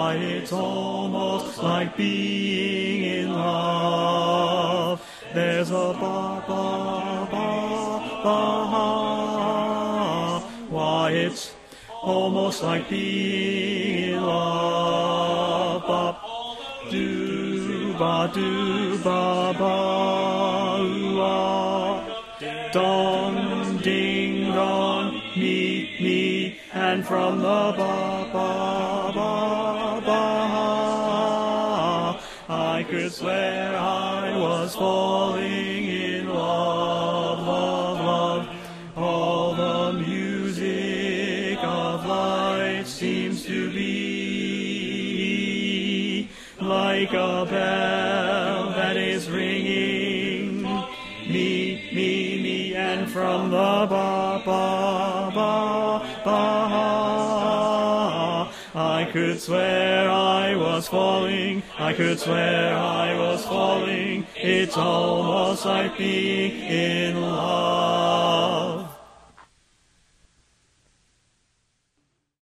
Why, it's almost like being in love. There's a ba-ba-ba-ba. Why, it's almost like being in love. Ba-do-ba-do-ba-ba-ooh-ah. Dong, ding, dong, meet me, and from the ba-ba-ba-ba, I could swear I was falling in love, love, love. All the music of life seems to be like a bell that is ringing. Me, me, me, and from the ba-ba-ba-ba, I could swear I was falling, I could swear I was falling. It's almost like being in love.